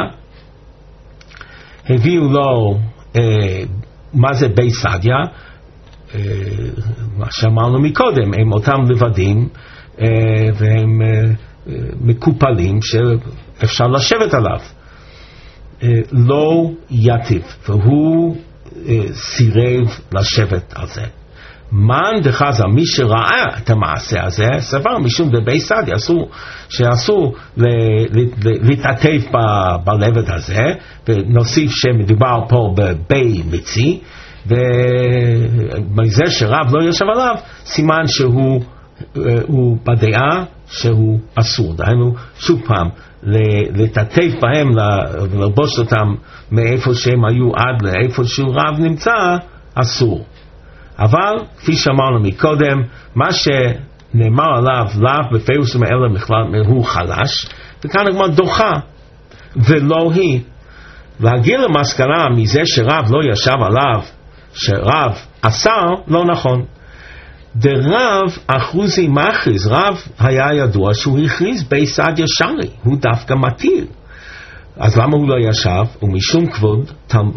הביאו לו, אה, מה זה בי סדיה? אה, מה שאמרנו מקודם, הם אותם לבדים, אה, והם אה, מקופלים שאפשר לשבת עליו. אה, לא יתיב, והוא אה, סירב לשבת על זה. מן דחזה, מי שראה את המעשה הזה, סבר משום דבי סדיה, אסור, שאסור להתעטף בלבד הזה, ונוסיף שמדובר פה בבי מצי, ומזה שרב לא יושב עליו, סימן שהוא הוא בדעה שהוא אסור. דהיינו, שוב פעם, להתעטף בהם, ולרבוש אותם מאיפה שהם היו עד לאיפה שהוא רב נמצא, אסור. אבל, כפי שאמרנו מקודם, מה שנאמר עליו, לאו בפירוש מאלה מכלל, הוא חלש, וכאן הגמרא דוחה, ולא היא. להגיע למסקנה מזה שרב לא ישב עליו, שרב אסר, לא נכון. דרב אחוזי מכריז, רב היה ידוע שהוא הכריז בי סדיה שרי, הוא דווקא מתיר. אז למה הוא לא ישב? ומשום כבוד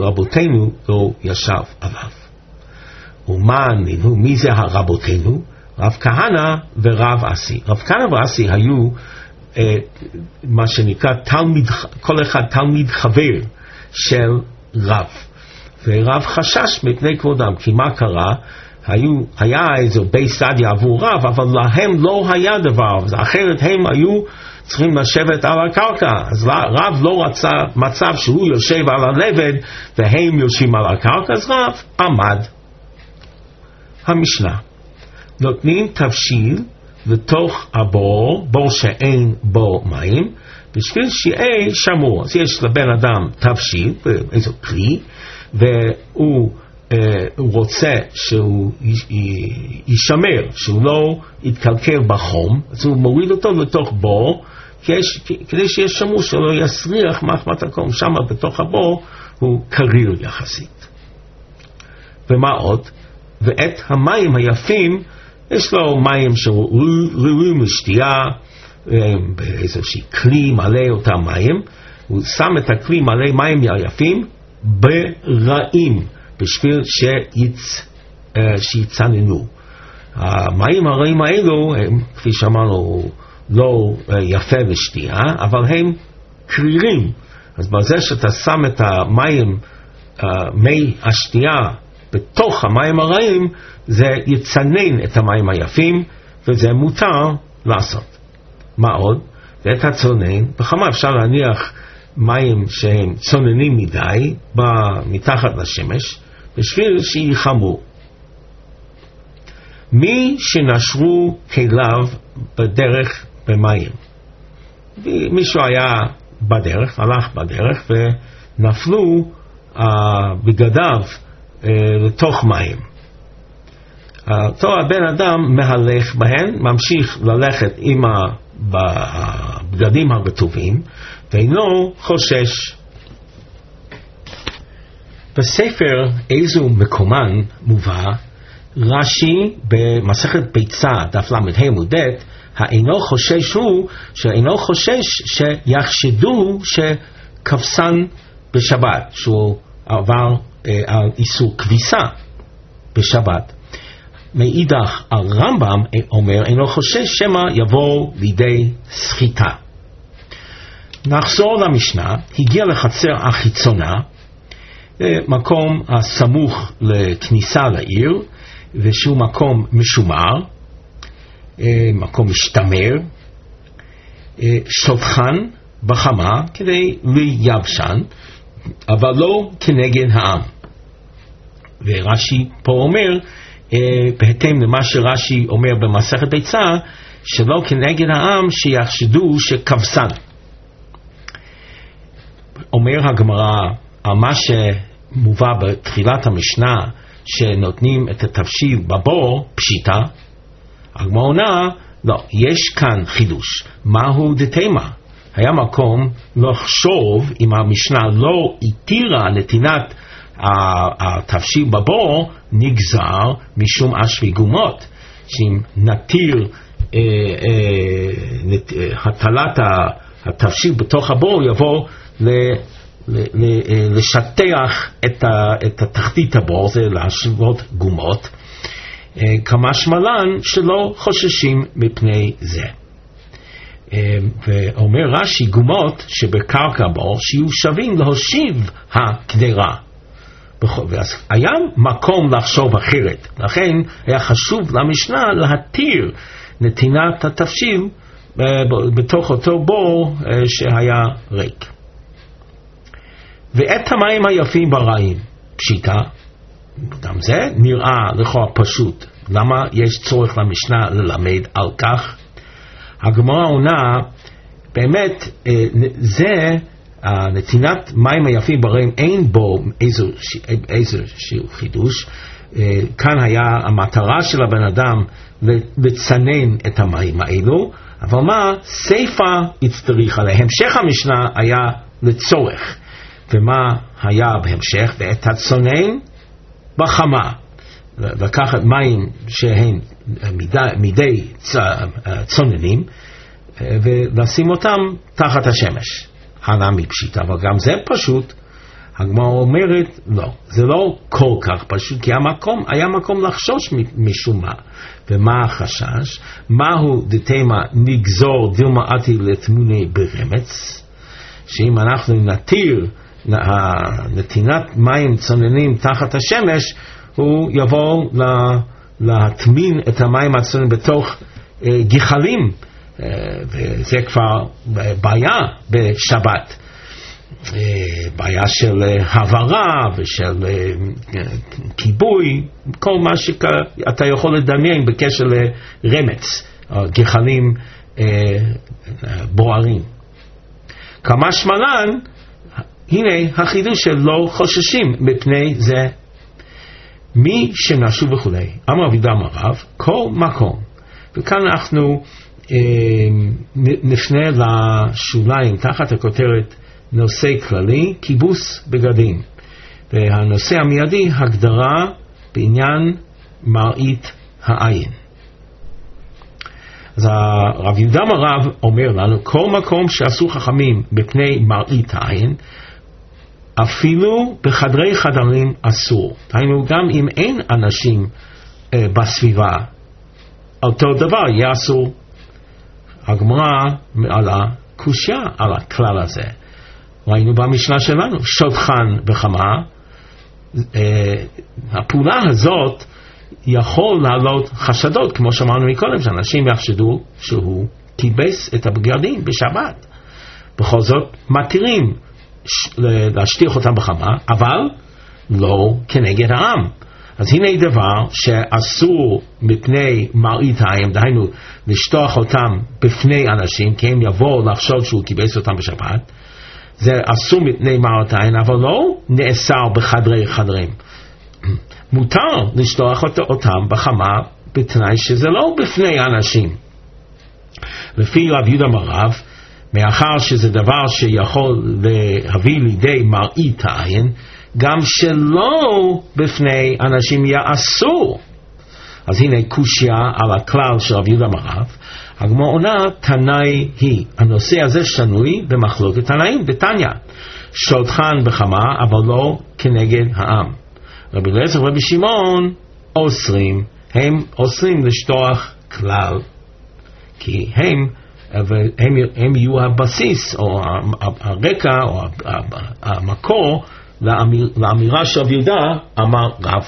רבותינו לא ישב עליו. ומה ענינו? מי זה הרבותינו? רב כהנא ורב אסי. רב כהנא ואסי היו אה, מה שנקרא תלמיד, כל אחד תלמיד חבר של רב. ורב חשש מפני כבודם, כי מה קרה? היו, היה איזו בית סדיה עבור רב, אבל להם לא היה דבר, אחרת הם היו צריכים לשבת על הקרקע. אז רב לא רצה מצב שהוא יושב על הלבד והם יושבים על הקרקע, אז רב עמד. המשנה, נותנים תבשיל לתוך הבור, בור שאין בו מים, בשביל שיהיה שמור. אז יש לבן אדם תבשיל, איזו כלי, והוא Uh, הוא רוצה שהוא יישמר, שהוא לא יתקלקל בחום, אז הוא מוריד אותו לתוך בור, כדי שיהיה שמור שלא יסריח מחמת הקום. שם בתוך הבור הוא קריר יחסית. ומה עוד? ואת המים היפים, יש לו מים שראויים לשתייה, באיזושהי כלי מלא אותם מים, הוא שם את הכלי מלא מים היפים ברעים, בשביל שיצ... שיצננו. המים הרעים האלו הם, כפי שאמרנו, לא יפה לשתייה, אבל הם קרירים. אז בזה שאתה שם את המים, מי השתייה בתוך המים הרעים, זה יצנן את המים היפים, וזה מותר לעשות. מה עוד? ואת הצונן, בכמה אפשר להניח מים שהם צוננים מדי מתחת לשמש, בשביל שיחמו. מי שנשרו כליו בדרך במים. מישהו היה בדרך, הלך בדרך, ונפלו uh, בגדיו uh, לתוך מים. אותו uh, הבן אדם מהלך בהן, ממשיך ללכת עם הבגדים הרטובים, ואינו חושש. בספר איזו מקומן מובא, רש"י במסכת ביצה דף למ"ה עמוד ב', האינו חושש הוא שאינו חושש שיחשדו שכבסן בשבת, שהוא עבר אה, על איסור כביסה בשבת. מאידך הרמב"ם אומר אינו חושש שמא יבוא לידי סחיטה. נחזור למשנה. הגיע לחצר החיצונה, מקום הסמוך לכניסה לעיר, ושהוא מקום משומר, מקום משתמר, שופכן בחמה כדי ליבשן, אבל לא כנגד העם. ורש"י פה אומר, בהתאם למה שרש"י אומר במסכת ביצה, שלא כנגד העם שיחשדו שכבסן. אומר הגמרא על מה שמובא בתחילת המשנה, שנותנים את התבשיל בבור, פשיטה. הגמרא עונה, לא, יש כאן חידוש. מהו דתימה? היה מקום לחשוב אם המשנה לא התירה נתינת התבשיל בבור, נגזר משום אשרי גומות, שאם נתיר אה, אה, נת, אה, הטלת התבשיל בתוך הבור, יבוא ל, ל, ל, לשטח את, ה, את התחתית הבור, זה להשוות גומות, אה, כמה שמלן שלא חוששים מפני זה. אה, ואומר רש"י, גומות שבקרקע בור שיהיו שווים להושיב הקדרה. ואז היה מקום לחשוב אחרת, לכן היה חשוב למשנה להתיר נתינת התבשיל בתוך אותו בור שהיה ריק. ואת המים היפים ברעים, פשיטה, גם זה נראה לכאורה פשוט. למה יש צורך למשנה ללמד על כך? הגמרא עונה, באמת זה נתינת מים היפים ברעים, אין בו איזו, איזו חידוש. כאן היה המטרה של הבן אדם לצנן את המים האלו, אבל מה? סייפה הצטריך עליהם. המשך המשנה היה לצורך. ומה היה בהמשך? ואת הצונן בחמה. לקחת מים שהם מידי, מידי צוננים ולשים אותם תחת השמש. ענה מפשיטה, אבל גם זה פשוט. הגמרא אומרת, לא, זה לא כל כך פשוט, כי המקום, היה מקום לחשוש משום מה. ומה החשש? מהו דתימה נגזור דילמה עתי לתמוני ברמץ, שאם אנחנו נתיר נתינת מים צוננים תחת השמש, הוא יבוא להטמין את המים הצוננים בתוך גחלים, וזה כבר בעיה בשבת. בעיה של העברה ושל כיבוי, כל מה שאתה יכול לדמיין בקשר לרמץ, גחלים בוערים. כמה שמלן, הנה החידוש שלא חוששים מפני זה. מי שנשו וכו'. אמר רבי יהודה אמר רב, כל מקום. וכאן אנחנו אה, נפנה לשוליים תחת הכותרת נושא כללי, כיבוס בגדים. והנושא המיידי, הגדרה בעניין מראית העין. אז הרב יהודה אמר רב אומר לנו, כל מקום שעשו חכמים בפני מראית העין, אפילו בחדרי חדרים אסור. היינו, גם אם אין אנשים אה, בסביבה, אותו דבר יהיה אסור. הגמרא על הקושיה על הכלל הזה. ראינו במשנה שלנו, שותחן בחמה, אה, הפעולה הזאת יכול לעלות חשדות, כמו שאמרנו מקודם, שאנשים יחשדו שהוא כיבס את הבגדים בשבת. בכל זאת מתירים להשטיח אותם בחמה, אבל לא כנגד העם. אז הנה דבר שאסור מפני מראית העין, דהיינו לשטוח אותם בפני אנשים, כי הם יבואו לחשוד שהוא כיבס אותם בשבת. זה אסור מפני מראית העין, אבל לא נאסר בחדרי חדרים. מותר לשטוח אותם בחמה בתנאי שזה לא בפני אנשים. לפי רב יהודה אמר רב, מאחר שזה דבר שיכול להביא לידי מראית העין, גם שלא בפני אנשים יהיה אסור. אז הנה קושיה על הכלל של רב יהודה אמר רב. הגמרא עונה, תנאי היא, הנושא הזה שנוי במחלוקת תנאים בתניא, שותחן בחמה אבל לא כנגד העם. רבי אליעזר ורבי שמעון אוסרים, הם אוסרים לשטוח כלל, כי הם והם הם יהיו הבסיס או הרקע או המקור לאמיר, לאמירה של רב יהודה אמר רב.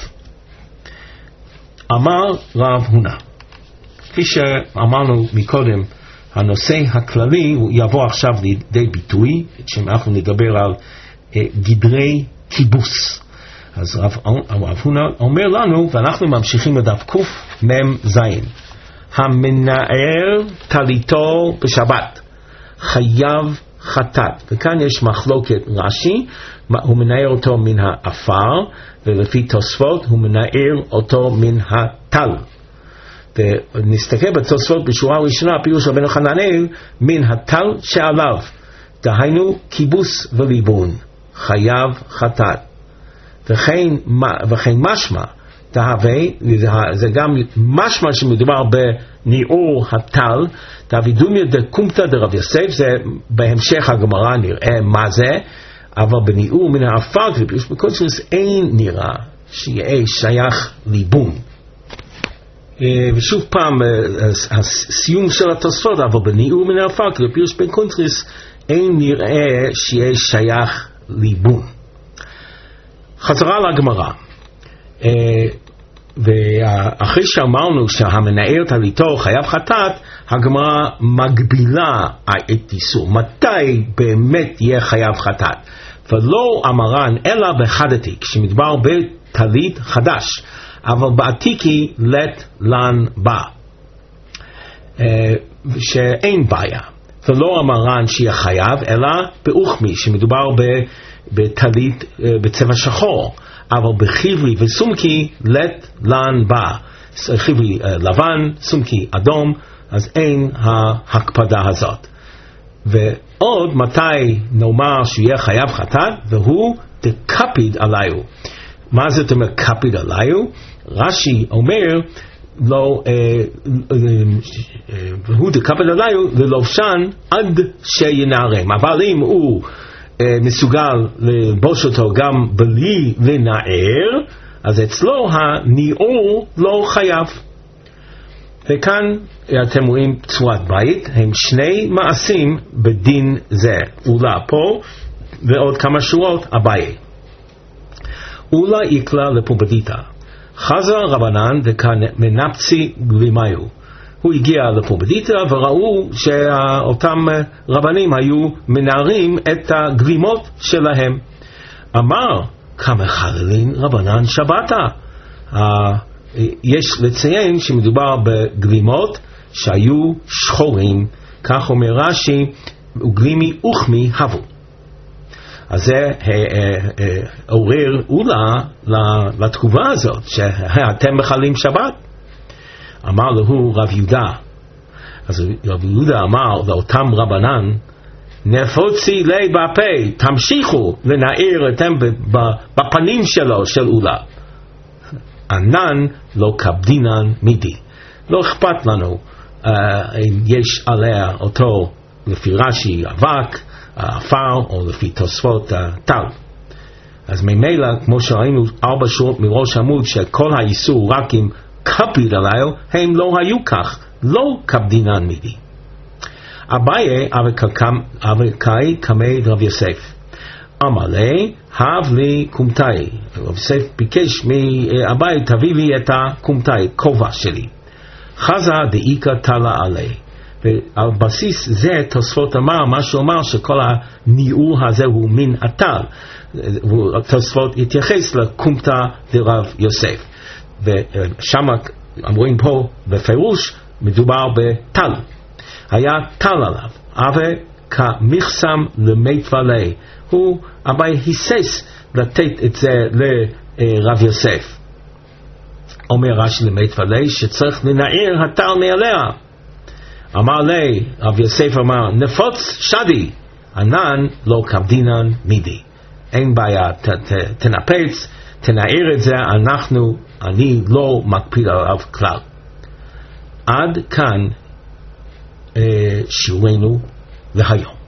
אמר רב הונא. כפי שאמרנו מקודם, הנושא הכללי הוא יבוא עכשיו לידי ביטוי, שאנחנו נדבר על אה, גדרי כיבוס. אז רב, רב הונא אומר לנו, ואנחנו ממשיכים לדף קוף מם זין. המנער טליתו בשבת חייב חטאת. וכאן יש מחלוקת רש"י, הוא מנער אותו מן האפר, ולפי תוספות הוא מנער אותו מן הטל. ונסתכל בתוספות בשורה הראשונה, פירוש רבנו חננאל, מן הטל שעליו, דהיינו כיבוס וליבון, חייב חטאת. וכן, וכן משמע, תהווה, זה גם משמע שמדובר בניעור הטל, תהווידומיה דקומתא דרב יוסף, זה בהמשך הגמרא נראה מה זה, אבל בניעור מן האפר, בקונטרס אין נראה שיהיה שייך ליבון. ושוב פעם, הסיום של התוספות, אבל בניעור מן האפר, בפירוש בקונטרס אין נראה שיהיה שייך ליבון. חזרה לגמרא. ואחרי שאמרנו שהמנער טליתו חייב חטאת, הגמרא מגבילה את איסור. מתי באמת יהיה חייב חטאת? ולא אמרן אלא בחדתי, כשמדבר בטלית חדש, אבל בעתיקי לת לן בא, שאין בעיה. ולא אמרן שיהיה חייב אלא באוכמי, שמדובר בטלית בצבע שחור, אבל בחיברי וסומקי לת לן בא, חיברי לבן, סומקי אדום, אז אין ההקפדה הזאת. ועוד מתי נאמר שיהיה חייב חטאת, והוא דקפיד עליו. מה זאת אומרת קפיד עליו? רש"י אומר לא, והוא דקפיד עליו ללובשן עד שינערם. אבל אם הוא מסוגל ללבוש אותו גם בלי לנער, אז אצלו הניעור לא חייב. וכאן אתם רואים צורת בית, הם שני מעשים בדין זה. אולה פה ועוד כמה שורות אביי. אולה יקלה לפומבדיתא. חזר רבנן וכמנפצי גלימיו. הוא הגיע לפומבדיתא וראו שאותם רבנים היו מנערים את הגלימות שלהם. אמר, כמה חללין רבנן שבתה. יש לציין שמדובר בגלימות שהיו שחורים, כך אומר רש"י, וגלימי וכמי הבו. אז זה עורר אולה לתגובה הזאת, שאתם מחללים שבת. אמר לו רב יהודה, אז רב יהודה אמר לאותם רבנן, נפוצי לי בפה, תמשיכו לנער אתם בפנים שלו של אולה. ענן לא כבדינן מידי. לא אכפת לנו uh, אם יש עליה אותו לפי רש"י אבק, עפר, או לפי תוספות טל. אז ממילא, כמו שראינו ארבע שורות מראש עמוד, שכל האיסור רק עם כפיד עליו, הם לא היו כך, לא כבדינן מידי. אביי אבקאי קמי רב יוסף. אמר לי, הב לי קומתאי. רב יוסף ביקש מאביי, תביא לי את הקומתאי, כובע שלי. חזה דאיקה תלה עלי. ועל בסיס זה תוספות אמר, מה שאומר שכל הניעור הזה הוא מן הטל. תוספות התייחס לקומתא דרב יוסף. ושם אמרים פה בפירוש, מדובר בטל. היה טל עליו, אבל כמחסם למיטבלי. הוא אביי היסס לתת את זה לרב יוסף. אומר רש"י למיטבלי שצריך לנער הטל מעליה. אמר לי, רב יוסף אמר, נפוץ שדי, ענן לא כבדינן מידי. אין בעיה, ת, ת, תנפץ, תנער את זה, אנחנו, אני לא מקפיד עליו כלל. עד כאן אה, שיעורנו להיום.